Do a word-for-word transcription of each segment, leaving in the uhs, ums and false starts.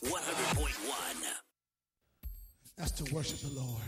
one hundred point one. That's to worship the Lord.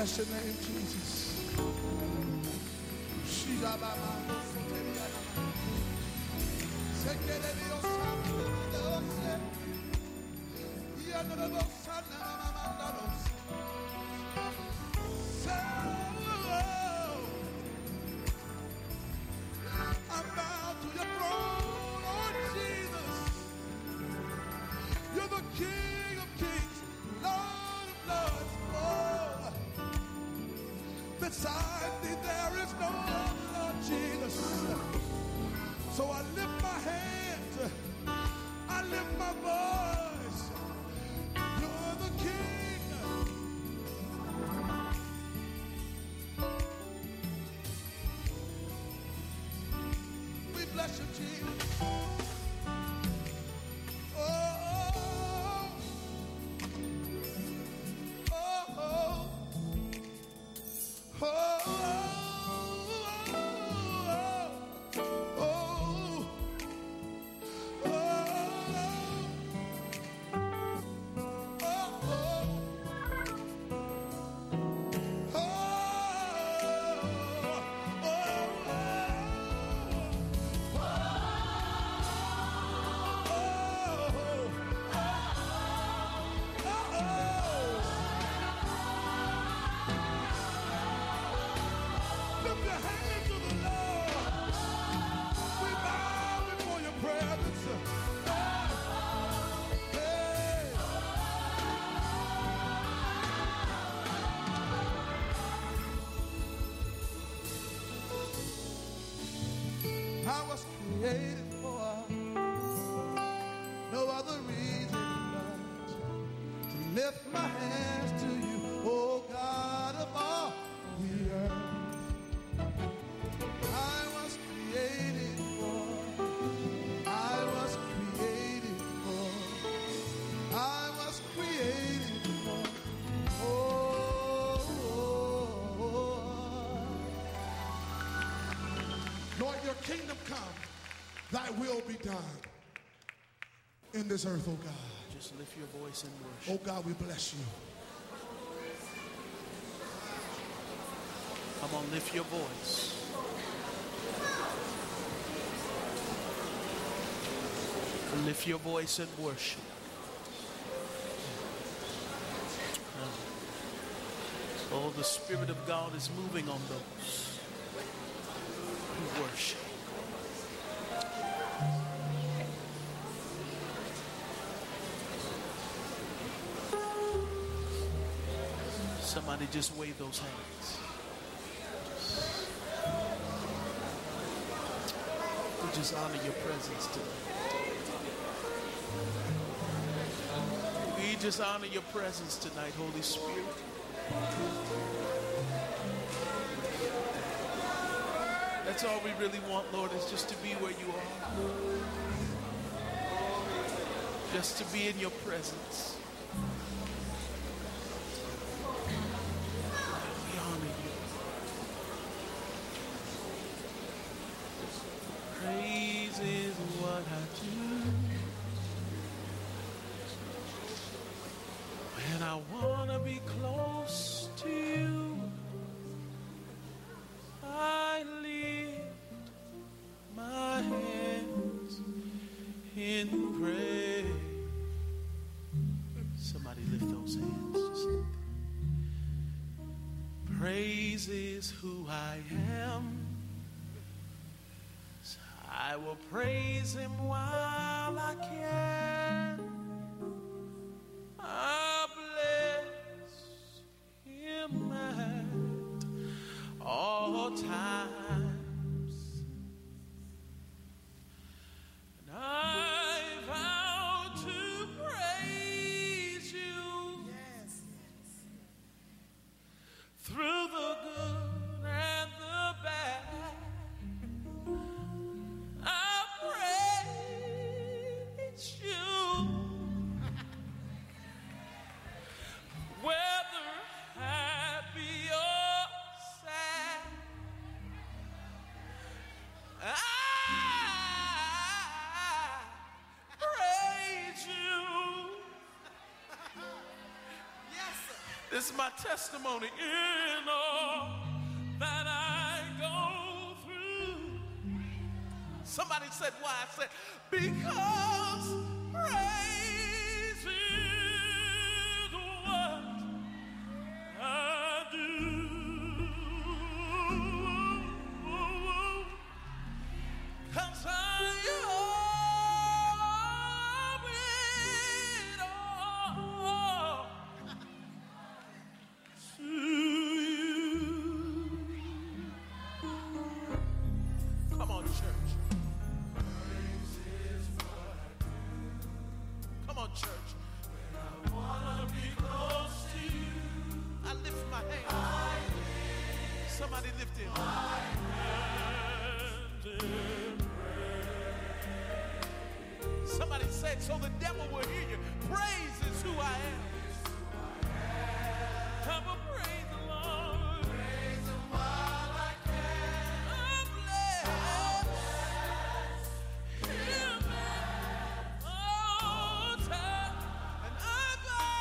Bless your name, Jesus. I'm bound to your throne, Lord Jesus. You're the King of kings, Lord of lords. Oh, beside thee there is no other, Lord Jesus. So I lift my hands, I lift my voice. You're the King. We bless you, Jesus. Oh, oh, oh, oh, oh, oh, I was created for no other reason but to lift my hands to you, oh God of all the earth. I was created for, I was created for, I was created for, oh, oh, oh. Lord, your kingdom come, thy will be done in this earth, oh God. Just lift your voice and worship. Oh God, we bless you. Come on, lift your voice. Lift your voice and worship. Oh, the Spirit of God is moving on those who worship. Somebody just wave those hands. We just honor your presence today. We just honor your presence tonight, Holy Spirit. That's all we really want, Lord, is just to be where you are. Just to be in your presence. We honor you. Praise is what I do when I want to be close to you. I lift my hands in praise. Somebody lift those hands. Just lift them. Praise is who I am. So I will praise him while I can. I bless him at all times. And I vow to praise you. Yes. Through the good and the bad. I praise you. This is my testimony in all that I go through. Somebody said, why? I said, because praise is what I do. Cause I owe it all to you. Come on, church. Come on, church. I wanna be close to you. I lift my hand. Somebody lift it. My hand in prayer. Somebody said, so the devil will hear you. Praise is who I am. Come on, praise the Lord. Praise him while I can. I'm blessed. Hear me. Oh, time. And I'm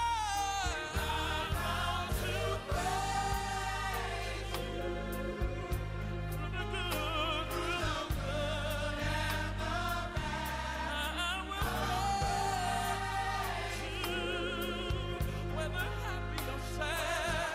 bound to praise you. For the good, for the good and the bad. I will praise you. Whether happy or sad.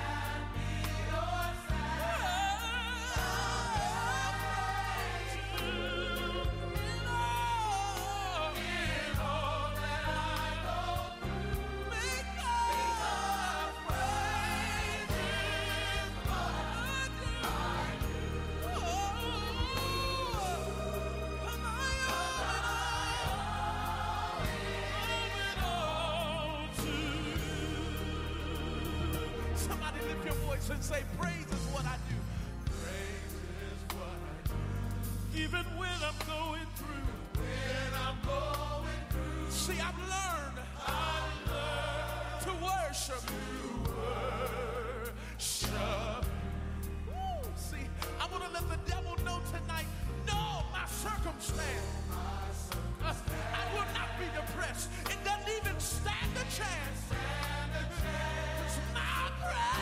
Somebody lift your voice and say, praise is what I do. Praise is what I do. Even when I'm going through. When I'm going through. See, I've learned. I've learned to worship. To worship. Woo. See, I want to let the devil know tonight, no, my circumstance. Uh, I will not be depressed. It doesn't even stand a chance. Stand a chance. 'Cause my prayer